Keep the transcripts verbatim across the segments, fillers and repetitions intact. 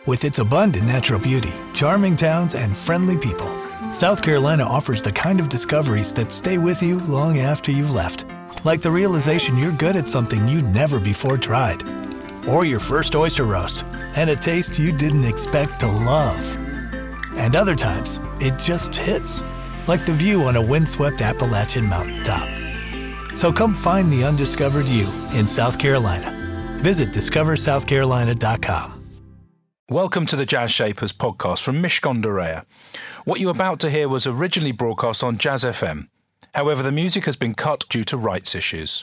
With its abundant natural beauty, charming towns, and friendly people, South Carolina offers the kind of discoveries that stay with you long after you've left. Like the realization you're good at something you never before tried. Or your first oyster roast, and a taste you didn't expect to love. And other times, it just hits. Like the view on a windswept Appalachian mountaintop. So come find the undiscovered you in South Carolina. Visit discover south carolina dot com. Welcome to the Jazz Shapers podcast from Mishcon de Reya. What you're about to hear was originally broadcast on Jazz F M. However, the music has been cut due to rights issues.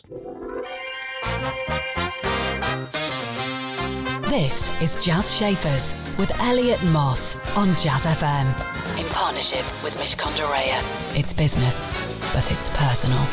This is Jazz Shapers with Elliot Moss on Jazz F M. In partnership with Mishcon de Reya. It's business, but it's personal.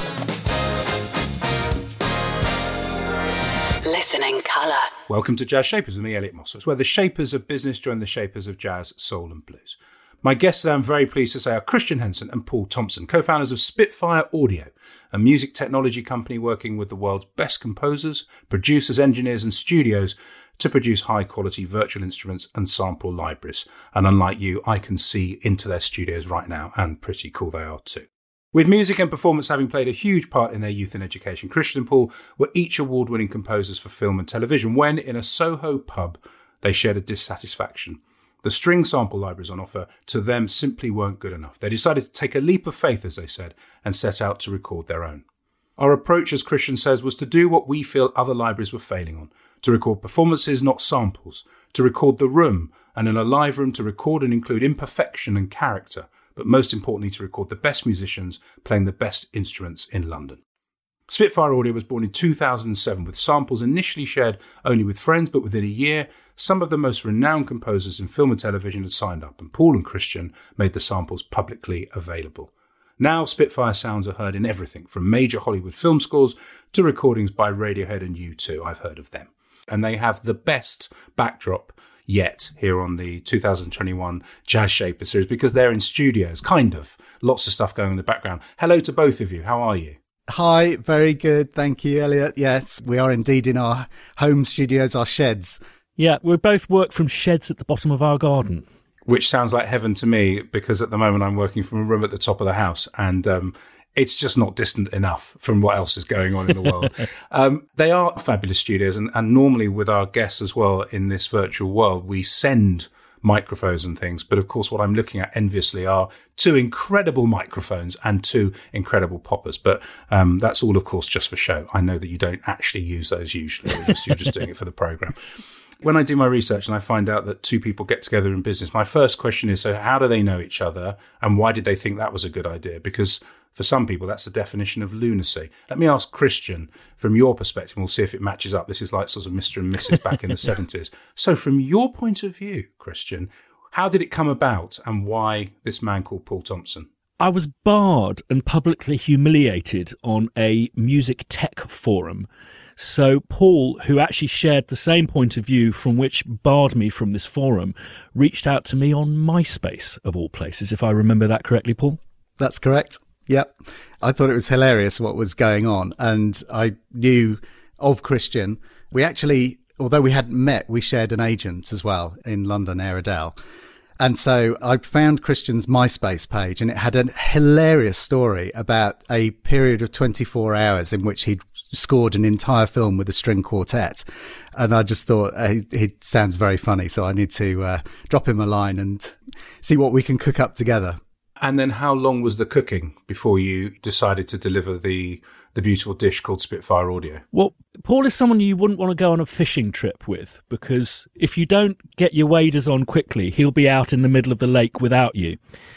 Listen in colour. Welcome to Jazz Shapers with me, Elliot Moss. It's where the shapers of business join the shapers of jazz, soul and blues. My guests today, I'm very pleased to say, are Christian Henson and Paul Thompson, co-founders of Spitfire Audio, a music technology company working with the world's best composers, producers, engineers and studios to produce high-quality virtual instruments and sample libraries. And unlike you, I can see into their studios right now, and pretty cool they are too. With music and performance having played a huge part in their youth and education, Christian and Paul were each award-winning composers for film and television when, in a Soho pub, they shared a dissatisfaction. The string sample libraries on offer to them simply weren't good enough. They decided to take a leap of faith, as they said, and set out to record their own. Our approach, as Christian says, was to do what we feel other libraries were failing on, to record performances, not samples, to record the room, and in a live room to record and include imperfection and character, but most importantly to record the best musicians playing the best instruments in London. Spitfire Audio was born in two thousand seven with samples initially shared only with friends, but within a year, some of the most renowned composers in film and television had signed up, and Paul and Christian made the samples publicly available. Now, Spitfire sounds are heard in everything, from major Hollywood film scores to recordings by Radiohead and U two. I've heard of them. And they have the best backdrop yet here on the two thousand twenty-one Jazz Shaper series because they're in studios, kind of. Lots of stuff going on in the background. Hello to both of you. How are you? Hi, very good. Thank you, Elliot. Yes, we are indeed in our home studios, our sheds. Yeah, we both work from sheds at the bottom of our garden. Which sounds like heaven to me because at the moment I'm working from a room at the top of the house and um, it's just not distant enough from what else is going on in the world. um, they are fabulous studios and, and normally with our guests as well in this virtual world, we send microphones and things. But of course, what I'm looking at enviously are two incredible microphones and two incredible poppers. But um, that's all, of course, just for show. I know that you don't actually use those usually. You're just, you're just doing it for the program. When I do my research and I find out that two people get together in business, my first question is, so how do they know each other and why did they think that was a good idea? Because for some people, that's the definition of lunacy. Let me ask Christian, from your perspective, and we'll see if it matches up. This is like sort of Mister and Missus back in the seventies. So from your point of view, Christian, how did it come about and why this man called Paul Thompson? I was barred and publicly humiliated on a music tech forum. So Paul, who actually shared the same point of view from which barred me from this forum, reached out to me on MySpace, of all places, if I remember that correctly, Paul. That's correct. Yep. I thought it was hilarious what was going on. And I knew of Christian. We actually, although we hadn't met, we shared an agent as well in London, Airedale. And so I found Christian's MySpace page and it had a hilarious story about a period of twenty-four hours in which he'd scored an entire film with a string quartet. And I just thought uh, he, he sounds very funny. So I need to uh, drop him a line and see what we can cook up together. And then how long was the cooking before you decided to deliver the the beautiful dish called Spitfire Audio? Well, Paul is someone you wouldn't want to go on a fishing trip with because if you don't get your waders on quickly, he'll be out in the middle of the lake without you.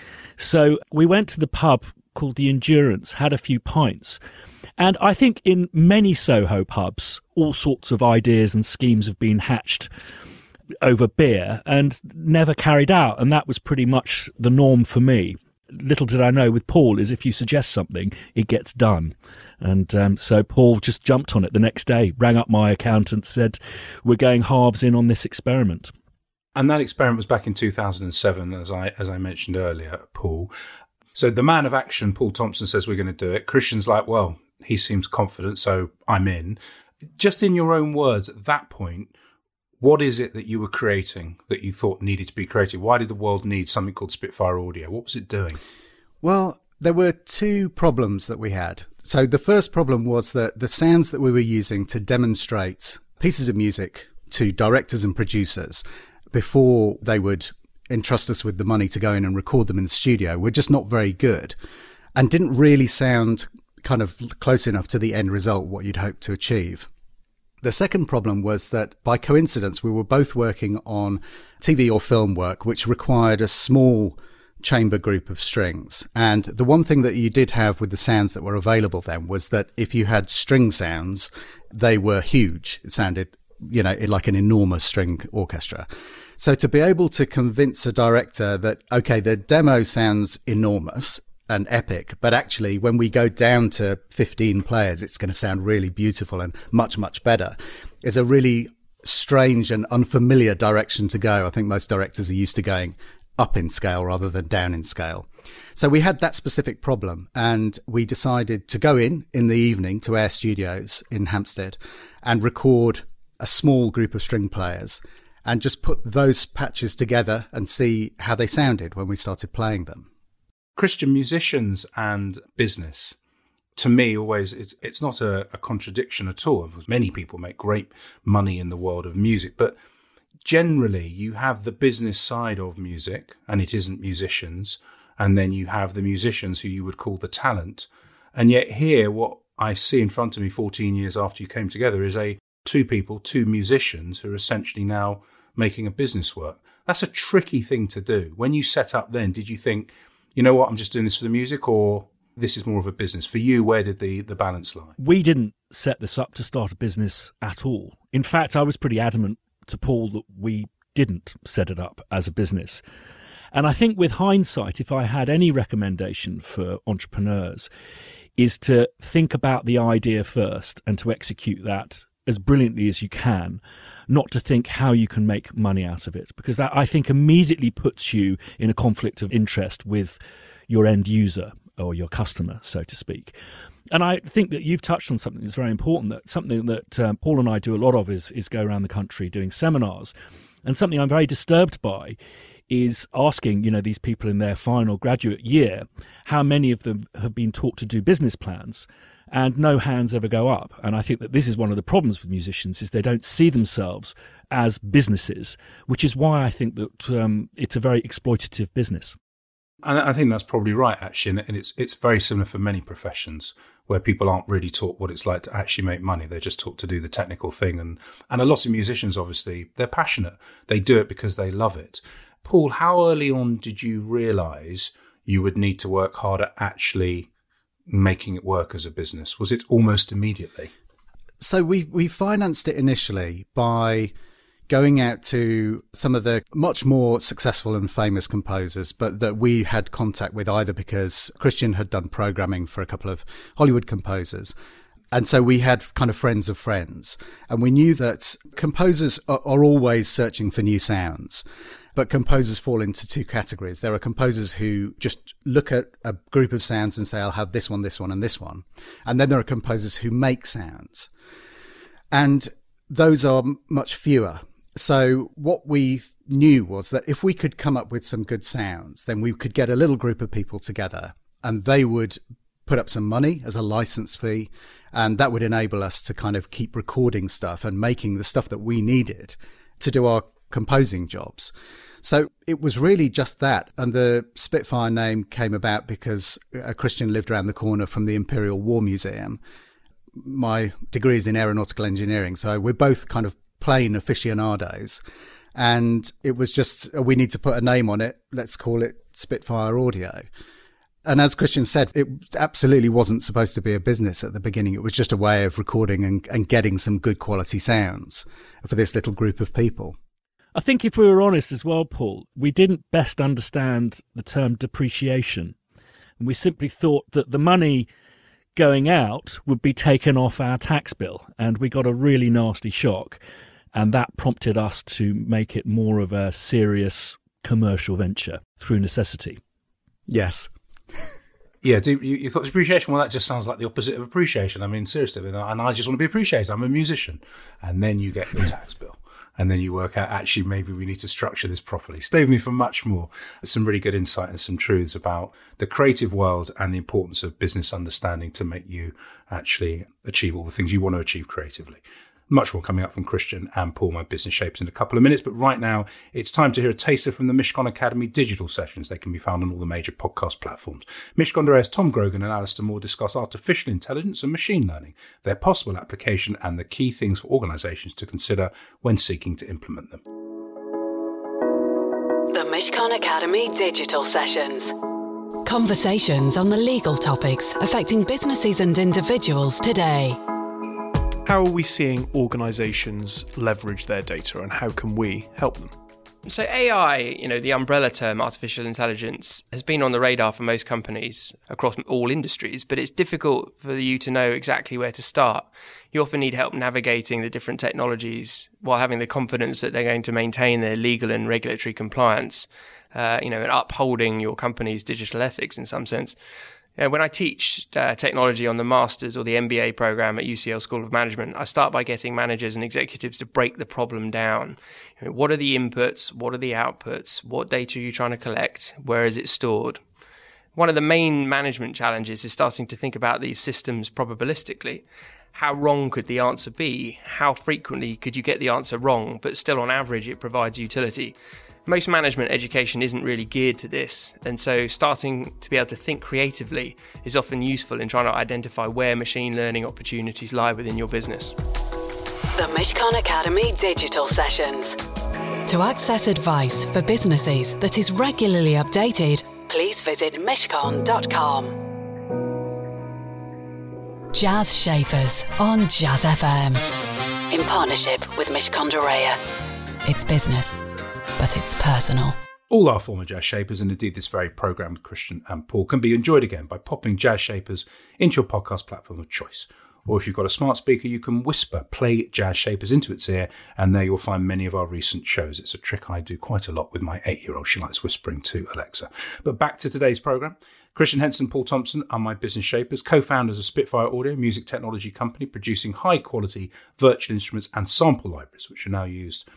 So we went to the pub called the Endurance, had a few pints. And I think in many Soho pubs, all sorts of ideas and schemes have been hatched over beer and never carried out. And that was pretty much the norm for me. Little did I know with Paul is if you suggest something, it gets done. And um, so Paul just jumped on it the next day, rang up my accountant, said, we're going halves in on this experiment. And that experiment was back in two thousand seven, as I as I mentioned earlier, Paul. So the man of action, Paul Thompson, says we're going to do it. Christian's like, well, he seems confident, so I'm in. Just in your own words, at that point, What is it that you were creating that you thought needed to be created? Why did the world need something called Spitfire Audio? What was it doing? Well, there were two problems that we had. So the first problem was that the sounds that we were using to demonstrate pieces of music to directors and producers before they would entrust us with the money to go in and record them in the studio were just not very good and didn't really sound kind of close enough to the end result, what you'd hope to achieve. The second problem was that by coincidence, we were both working on T V or film work, which required a small chamber group of strings. And the one thing that you did have with the sounds that were available then was that if you had string sounds, they were huge. It sounded, you know, like an enormous string orchestra. So to be able to convince a director that, okay, the demo sounds enormous and epic, but actually when we go down to fifteen players, it's going to sound really beautiful and much, much better, is a really strange and unfamiliar direction to go. I think most directors are used to going up in scale rather than down in scale. So we had that specific problem, and we decided to go in in the evening to Air Studios in Hampstead and record a small group of string players and just put those patches together and see how they sounded when we started playing them. Christian, musicians and business, to me, always, it's it's not a, a contradiction at all. Many people make great money in the world of music, but generally you have the business side of music, and it isn't musicians, and then you have the musicians who you would call the talent. And yet here, what I see in front of me fourteen years after you came together is a two people, two musicians who are essentially now making a business work. That's a tricky thing to do. When you set up then, did you think, you know what, I'm just doing this for the music, or this is more of a business? For you, where did the, the balance lie? We didn't set this up to start a business at all. In fact, I was pretty adamant to Paul that we didn't set it up as a business. And I think with hindsight, if I had any recommendation for entrepreneurs, is to think about the idea first and to execute that as brilliantly as you can, not to think how you can make money out of it, because that, I think, immediately puts you in a conflict of interest with your end user or your customer, so to speak. And I think that you've touched on something that's very important, that something that um, Paul and I do a lot of is, is go around the country doing seminars. And something I'm very disturbed by is asking, you know, these people in their final graduate year, how many of them have been taught to do business plans, and no hands ever go up. And I think that this is one of the problems with musicians, is they don't see themselves as businesses, which is why I think that um, it's a very exploitative business. And I think that's probably right, actually. And it's it's very similar for many professions where people aren't really taught what it's like to actually make money. They're just taught to do the technical thing. And, and a lot of musicians, obviously, they're passionate. They do it because they love it. Paul, how early on did you realise you would need to work hard at actually making it work as a business? Was it almost immediately? So we, we financed it initially by going out to some of the much more successful and famous composers, but that we had contact with either because Christian had done programming for a couple of Hollywood composers. And so we had kind of friends of friends. And we knew that composers are, are always searching for new sounds. But composers fall into two categories. There are composers who just look at a group of sounds and say, I'll have this one, this one, and this one. And then there are composers who make sounds. And those are much fewer. So what we knew was that if we could come up with some good sounds, then we could get a little group of people together and they would put up some money as a license fee. And that would enable us to kind of keep recording stuff and making the stuff that we needed to do our composing jobs. So it was really just that. And the Spitfire name came about because a Christian lived around the corner from the Imperial War Museum. My degree is in aeronautical engineering, so we're both kind of plain aficionados. And it was just, we need to put a name on it. Let's call it Spitfire Audio. And as Christian said, it absolutely wasn't supposed to be a business at the beginning. It was just a way of recording and, and getting some good quality sounds for this little group of people. I think if we were honest as well, Paul, we didn't best understand the term depreciation. And we simply thought that the money going out would be taken off our tax bill. And we got a really nasty shock. And that prompted us to make it more of a serious commercial venture through necessity. Yes. Yeah, do you, you thought depreciation? Well, that just sounds like the opposite of appreciation. I mean, seriously, and I just want to be appreciated. I'm a musician. And then you get the tax bill. And then you work out, actually, maybe we need to structure this properly. Stay with me for much more. Some really good insight and some truths about the creative world and the importance of business understanding to make you actually achieve all the things you want to achieve creatively. Much more coming up from Christian and Paul, my business shapers, in a couple of minutes. But right now, it's time to hear a taster from the Mishcon Academy digital sessions. They can be found on all the major podcast platforms. Mishcon Dorea's Tom Grogan and Alistair Moore discuss artificial intelligence and machine learning, their possible application, and the key things for organisations to consider when seeking to implement them. The Mishcon Academy digital sessions. Conversations on the legal topics affecting businesses and individuals today. How are we seeing organisations leverage their data, and how can we help them? So A I, you know, the umbrella term, artificial intelligence, has been on the radar for most companies across all industries, but it's difficult for you to know exactly where to start. You often need help navigating the different technologies while having the confidence that they're going to maintain their legal and regulatory compliance, uh, you know, and upholding your company's digital ethics in some sense. Uh, when I teach uh, technology on the Masters or the M B A program at U C L School of Management, I start by getting managers and executives to break the problem down. You know, what are the inputs? What are the outputs? What data are you trying to collect? Where is it stored? One of the main management challenges is starting to think about these systems probabilistically. How wrong could the answer be? How frequently could you get the answer wrong, but still on average it provides utility? Most management education isn't really geared to this, and so starting to be able to think creatively is often useful in trying to identify where machine learning opportunities lie within your business. The Mishcon Academy digital sessions. To access advice for businesses that is regularly updated, please visit mishcon dot com. Jazz Shapers on Jazz F M. In partnership with Mishcon Dorea. It's business, but it's personal. All our former Jazz Shapers, and indeed this very programme with Christian and Paul, can be enjoyed again by popping Jazz Shapers into your podcast platform of choice. Or if you've got a smart speaker, you can whisper Play Jazz Shapers into its ear, and there you'll find many of our recent shows. It's a trick I do quite a lot with my eight-year-old. She likes whispering to Alexa. But back to today's programme. Christian Henson, Paul Thompson are my business shapers, co-founders of Spitfire Audio, music technology company producing high-quality virtual instruments and sample libraries, which are now used,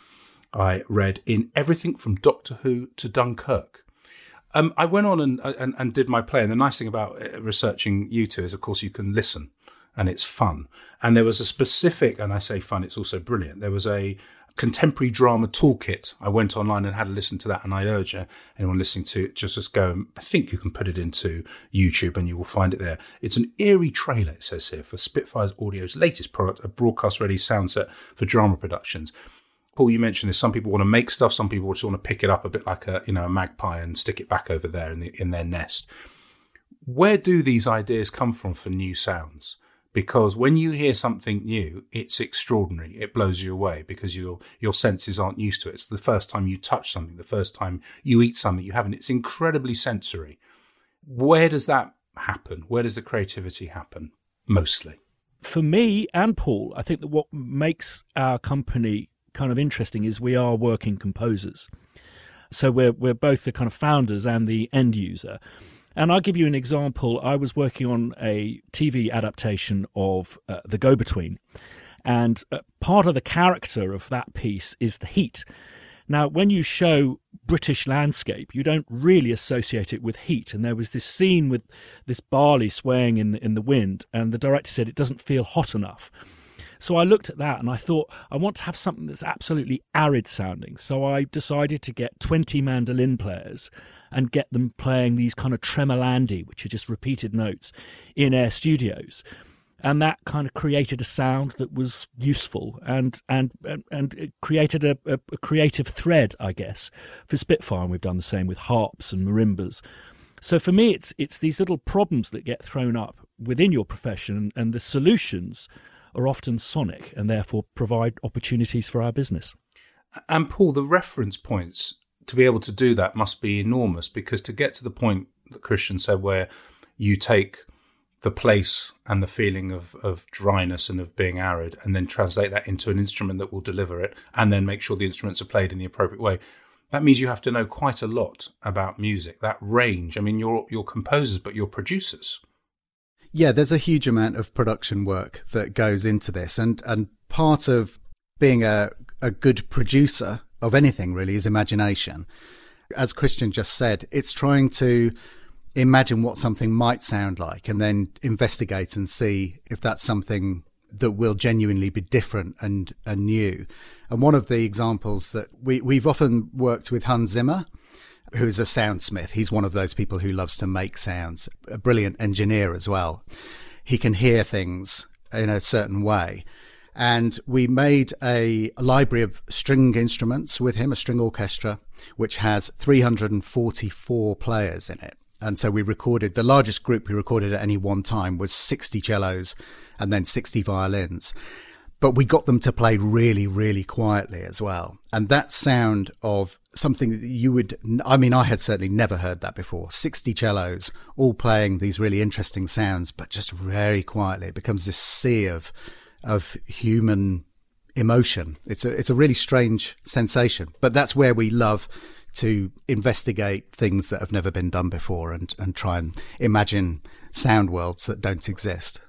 I read, in everything from Doctor Who to Dunkirk. Um, I went on and, and, and did my play, and the nice thing about researching you two is, of course, you can listen, and it's fun. And there was a specific, and I say fun, it's also brilliant, there was a contemporary drama toolkit. I went online and had a listen to that, and I urge anyone listening to it, just, just go, and I think you can put it into YouTube and you will find it there. It's an eerie trailer, it says here, for Spitfire Audio's latest product, a broadcast-ready sound set for drama productions. Paul, you mentioned this. Some people want to make stuff. Some people just want to pick it up a bit like a, you know, a magpie and stick it back over there in, the, in their nest. Where do these ideas come from for new sounds? Because when you hear something new, it's extraordinary. It blows you away because your your senses aren't used to it. It's the first time you touch something, the first time you eat something you haven't. It's incredibly sensory. Where does that happen? Where does the creativity happen mostly? For me and Paul, I think that what makes our company kind of interesting is we are working composers. So we're we're both the kind of founders and the end user. And I'll give you an example. I was working on a T V adaptation of uh, The Go-Between, and uh, part of the character of that piece is the heat. Now, when you show British landscape, you don't really associate it with heat. And there was this scene with this barley swaying in the, in the wind, and the director said it doesn't feel hot enough. So I looked at that and I thought, I want to have something that's absolutely arid sounding. So I decided to get twenty mandolin players and get them playing these kind of tremolandi, which are just repeated notes, in Air Studios. And that kind of created a sound that was useful and and and it created a, a, a creative thread, I guess, for Spitfire. And we've done the same with harps and marimbas. So for me, it's it's these little problems that get thrown up within your profession, and the solutions are often sonic and therefore provide opportunities for our business. And Paul, the reference points to be able to do that must be enormous, because to get to the point that Christian said where you take the place and the feeling of, of dryness and of being arid and then translate that into an instrument that will deliver it and then make sure the instruments are played in the appropriate way, that means you have to know quite a lot about music, that range. I mean, you're, you're composers, but you're producers. Yeah, there's a huge amount of production work that goes into this. And, and part of being a, a good producer of anything really is imagination. As Christian just said, it's trying to imagine what something might sound like and then investigate and see if that's something that will genuinely be different and, and new. And one of the examples that we, we've often worked with Hans Zimmer, who is a soundsmith. He's one of those people who loves to make sounds, a brilliant engineer as well. He can hear things in a certain way. And we made a, a library of string instruments with him, a string orchestra, which has three hundred forty-four players in it. And so we recorded, the largest group we recorded at any one time was sixty cellos and then sixty violins. But we got them to play really, really quietly as well. And that sound of something that you would, I mean, I had certainly never heard that before. sixty cellos all playing these really interesting sounds, but just very quietly. It becomes this sea of of human emotion. It's a, it's a really strange sensation. But that's where we love to investigate things that have never been done before and, and try and imagine sound worlds that don't exist.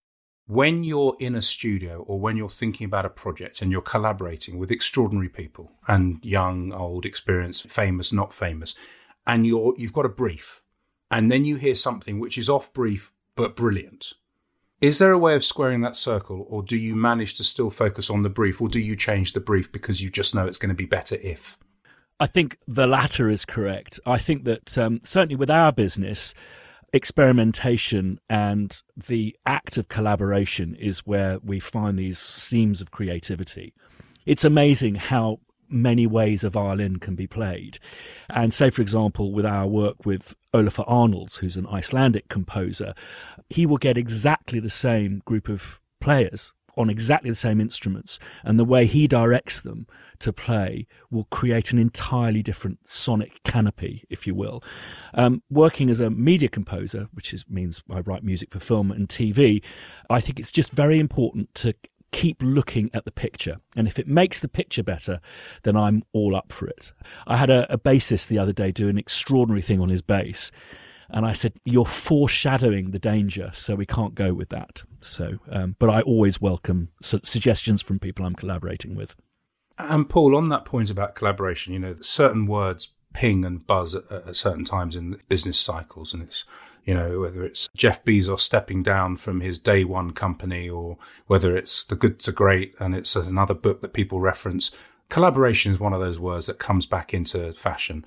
When you're in a studio or when you're thinking about a project and you're collaborating with extraordinary people and young, old, experienced, famous, not famous, and you're, you've got a brief and then you hear something which is off brief but brilliant, is there a way of squaring that circle, or do you manage to still focus on the brief, or do you change the brief because you just know it's going to be better if? I think the latter is correct. I think that um, certainly with our business, experimentation and the act of collaboration is where we find these seams of creativity. It's amazing how many ways a violin can be played. And say, for example, with our work with Ólafur Arnalds, who's an Icelandic composer, he will get exactly the same group of players on exactly the same instruments, and the way he directs them to play will create an entirely different sonic canopy, if you will. Um, working as a media composer, which is, means I write music for film and T V, I think it's just very important to keep looking at the picture. And if it makes the picture better, then I'm all up for it. I had a, a bassist the other day do an extraordinary thing on his bass. And I said, you're foreshadowing the danger, so we can't go with that. So, um, but I always welcome su- suggestions from people I'm collaborating with. And Paul, on that point about collaboration, you know, certain words ping and buzz at, at certain times in business cycles. And it's, you know, whether it's Jeff Bezos stepping down from his day one company, or whether it's The Good to Great and it's another book that people reference. Collaboration is one of those words that comes back into fashion.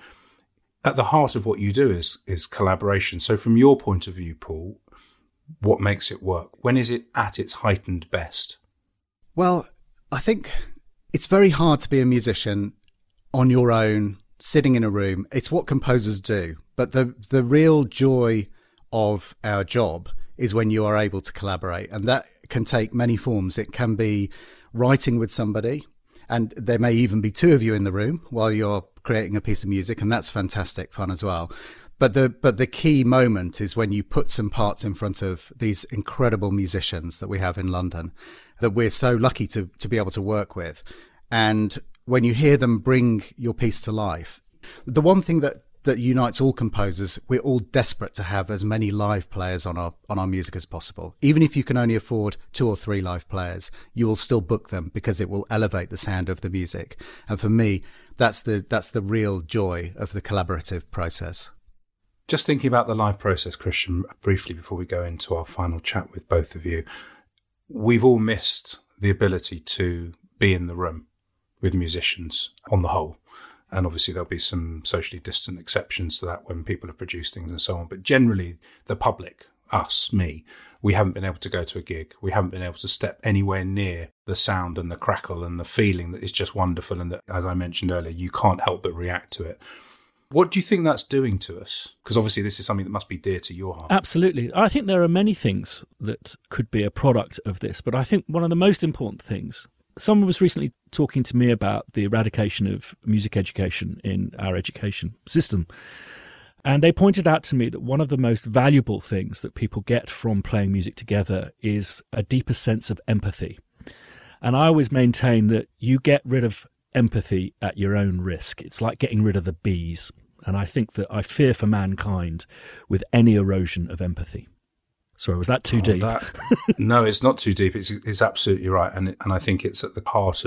At the heart of what you do is is collaboration. So from your point of view, Paul, what makes it work? When is it at its heightened best? Well, I think it's very hard to be a musician on your own, sitting in a room. It's what composers do. But the the real joy of our job is when you are able to collaborate. And that can take many forms. It can be writing with somebody, and there may even be two of you in the room while you're creating a piece of music, and that's fantastic fun as well. But the but the key moment is when you put some parts in front of these incredible musicians that we have in London, that we're so lucky to to be able to work with. And when you hear them bring your piece to life, the one thing that that unites all composers, we're all desperate to have as many live players on our on our music as possible. Even if you can only afford two or three live players, you will still book them because it will elevate the sound of the music. And for me, that's the that's the real joy of the collaborative process. Just thinking about the live process, Christian, briefly before we go into our final chat with both of you, we've all missed the ability to be in the room with musicians on the whole. And obviously there'll be some socially distant exceptions to that when people have produced things and so on. But generally, the public, us, me, we haven't been able to go to a gig. We haven't been able to step anywhere near the sound and the crackle and the feeling that is just wonderful. And that, as I mentioned earlier, you can't help but react to it. What do you think that's doing to us? Because obviously this is something that must be dear to your heart. Absolutely. I think there are many things that could be a product of this. But I think one of the most important things, someone was recently talking to me about the eradication of music education in our education system. And they pointed out to me that one of the most valuable things that people get from playing music together is a deeper sense of empathy. And I always maintain that you get rid of empathy at your own risk. It's like getting rid of the bees. And I think that I fear for mankind with any erosion of empathy. Sorry, was that too oh, deep? That, no, it's not too deep. It's it's absolutely right. And and I think it's at the heart of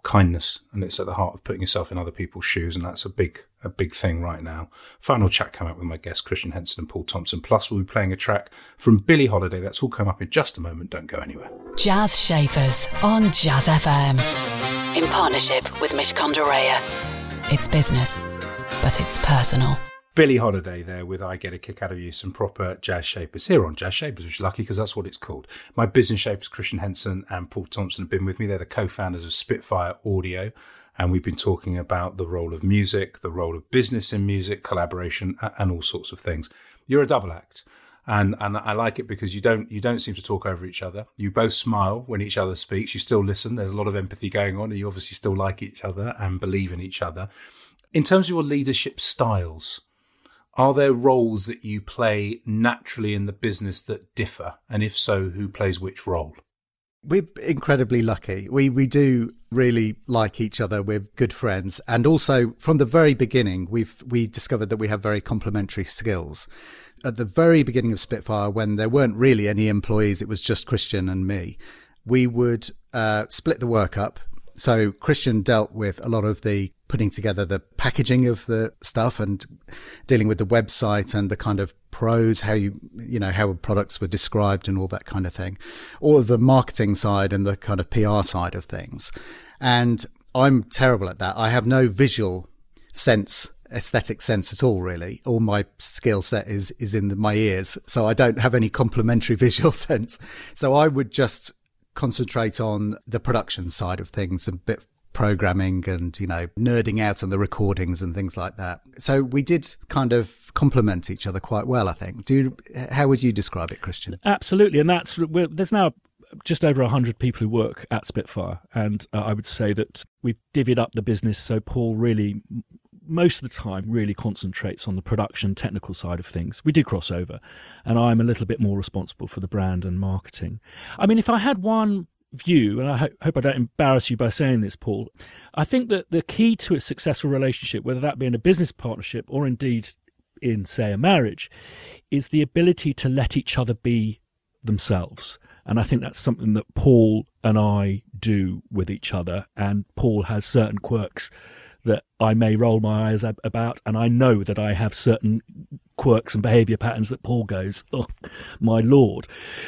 kindness, and it's at the heart of putting yourself in other people's shoes, and that's a big a big thing right now. Final chat coming up with my guests Christian Henson and Paul Thompson, plus we'll be playing a track from Billie Holiday. That's all coming up in just a moment. Don't go anywhere. Jazz Shapers on Jazz F M, in partnership with Mishcon de Reya. It's business, but it's personal. Billie Holiday there with I Get a Kick Out of You, some proper Jazz Shapers here on Jazz Shapers, which is lucky because that's what it's called. My business shapers, Christian Henson and Paul Thompson, have been with me. They're the co-founders of Spitfire Audio, and we've been talking about the role of music, the role of business in music, collaboration, and all sorts of things. You're a double act, and and I like it because you don't you don't seem to talk over each other. You both smile when each other speaks. You still listen. There's a lot of empathy going on, and you obviously still like each other and believe in each other. In terms of your leadership styles, are there roles that you play naturally in the business that differ? And if so, who plays which role? We're incredibly lucky. We we do really like each other. We're good friends. And also, from the very beginning, we've we discovered that we have very complementary skills. At the very beginning of Spitfire, when there weren't really any employees, it was just Christian and me, we would uh, split the work up. So Christian dealt with a lot of the putting together the packaging of the stuff and dealing with the website and the kind of pros, how you, you know, how products were described and all that kind of thing. All of the marketing side and the kind of P R side of things. And I'm terrible at that. I have no visual sense, aesthetic sense at all, really. All my skill set is, is in the, my ears. So I don't have any complementary visual sense. So I would just concentrate on the production side of things and bit programming and, you know, nerding out on the recordings and things like that. So we did kind of complement each other quite well, I think. Do you, how would you describe it, Christian? Absolutely. And that's, we're, there's now just over one hundred people who work at Spitfire. And uh, I would say that we've divvied up the business. So Paul really, most of the time, really concentrates on the production technical side of things. We do cross over. And I'm a little bit more responsible for the brand and marketing. I mean, if I had one view, and I ho- hope I don't embarrass you by saying this, Paul, I think that the key to a successful relationship, whether that be in a business partnership or indeed in, say, a marriage, is the ability to let each other be themselves. And I think that's something that Paul and I do with each other. And Paul has certain quirks that I may roll my eyes ab- about, and I know that I have certain quirks and behaviour patterns that Paul goes, oh, my Lord.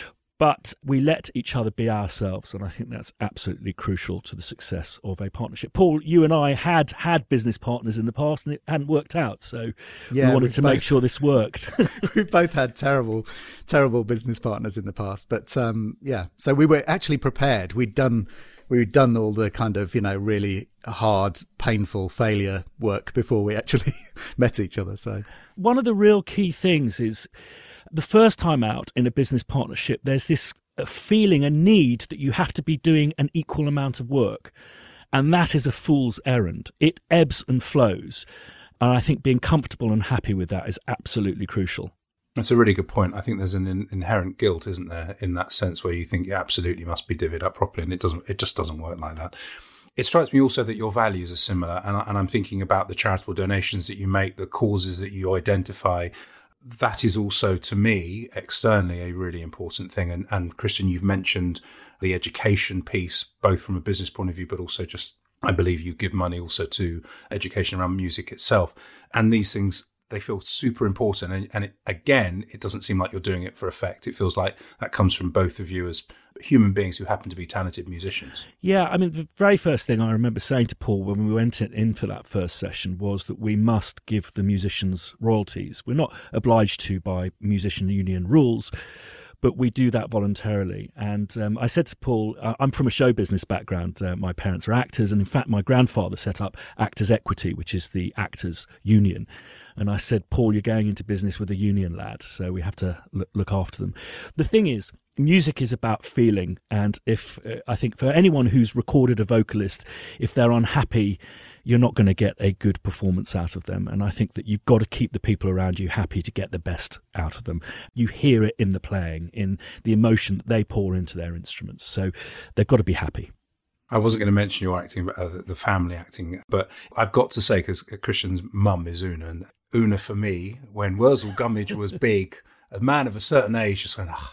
But we let each other be ourselves, and I think that's absolutely crucial to the success of a partnership. Paul, you and I had had business partners in the past, and it hadn't worked out, so yeah, we wanted to both, make sure this worked. We've both had terrible, terrible business partners in the past, but um, yeah, so we were actually prepared. We'd done, we'd done all the kind of, you know, really hard, painful failure work before we actually met each other. So one of the real key things is, the first time out in a business partnership, there's this feeling, a need that you have to be doing an equal amount of work. And that is a fool's errand. It ebbs and flows. And I think being comfortable and happy with that is absolutely crucial. That's a really good point. I think there's an in- inherent guilt, isn't there, in that sense where you think you absolutely must be divvied up properly, and it doesn't. It just doesn't work like that. It strikes me also that your values are similar, and, I, and I'm thinking about the charitable donations that you make, the causes that you identify. That is also, to me, externally, a really important thing. And, and Christian, you've mentioned the education piece, both from a business point of view, but also just, I believe you give money also to education around music itself. And these things, they feel super important. And, and it, again, it doesn't seem like you're doing it for effect. It feels like that comes from both of you as human beings who happen to be talented musicians. Yeah, I mean, the very first thing I remember saying to Paul when we went in for that first session was that we must give the musicians royalties. We're not obliged to by musician union rules, but we do that voluntarily. And um, I said to Paul, I'm from a show business background. Uh, my parents are actors, and in fact, my grandfather set up Actors Equity, which is the actors' union. And I said, Paul, you're going into business with a union lad, so we have to look, look after them. The thing is, music is about feeling, and if uh, I think for anyone who's recorded a vocalist, if they're unhappy, you're not going to get a good performance out of them. And I think that you've got to keep the people around you happy to get the best out of them. You hear it in the playing, in the emotion that they pour into their instruments. So they've got to be happy. I wasn't going to mention your acting, uh, the family acting, but I've got to say, because Christian's mum is Una, and Una for me, when Wurzel Gummidge was big, a man of a certain age just went, oh,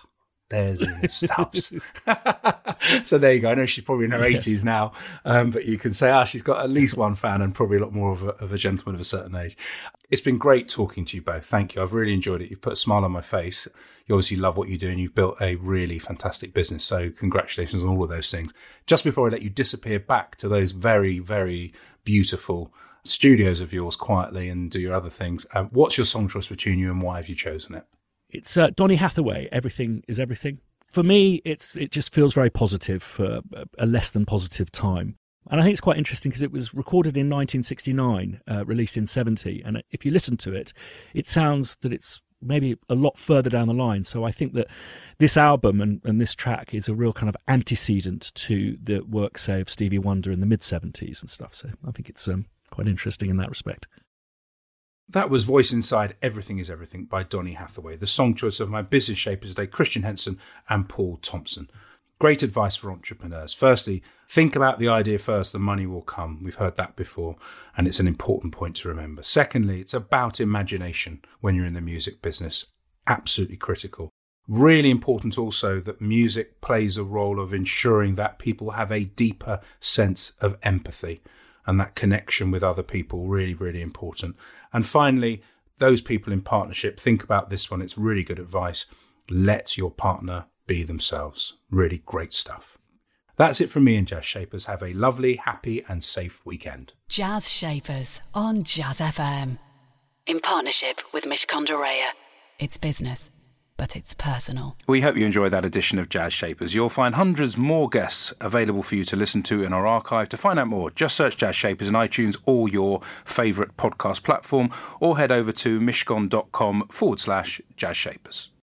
There's all the stuffs. So there you go. I know she's probably in her Yes. eighties now, um, but you can say, ah, she's got at least one fan and probably a lot more of a, of a gentleman of a certain age. It's been great talking to you both. Thank you. I've really enjoyed it. You've put a smile on my face. You obviously love what you do and you've built a really fantastic business. So congratulations on all of those things. Just before I let you disappear back to those very, very beautiful studios of yours quietly and do your other things, um, what's your song choice between you and why have you chosen it? It's uh, Donny Hathaway, Everything is Everything. For me, it's it just feels very positive for a less than positive time. And I think it's quite interesting because it was recorded in nineteen sixty-nine, uh, released in seventy. And if you listen to it, it sounds that it's maybe a lot further down the line. So I think that this album and, and this track is a real kind of antecedent to the work, say, of Stevie Wonder in the mid-seventies and stuff. So I think it's um, quite interesting in that respect. That was Voice Inside Everything is Everything by Donny Hathaway, the song choice of my business shapers today, Christian Henson and Paul Thompson. Great advice for entrepreneurs. Firstly, think about the idea first, the money will come. We've heard that before, and it's an important point to remember. Secondly, it's about imagination when you're in the music business. Absolutely critical. Really important also that music plays a role of ensuring that people have a deeper sense of empathy, and that connection with other people, really, really important. And finally, those people in partnership, think about this one. It's really good advice. Let your partner be themselves. Really great stuff. That's it from me and Jazz Shapers. Have a lovely, happy and safe weekend. Jazz Shapers on Jazz F M. In partnership with Mishcon de Reya. It's business, but it's personal. We hope you enjoyed that edition of Jazz Shapers. You'll find hundreds more guests available for you to listen to in our archive. To find out more, just search Jazz Shapers in iTunes or your favourite podcast platform, or head over to mishcon.com forward slash Jazz Shapers.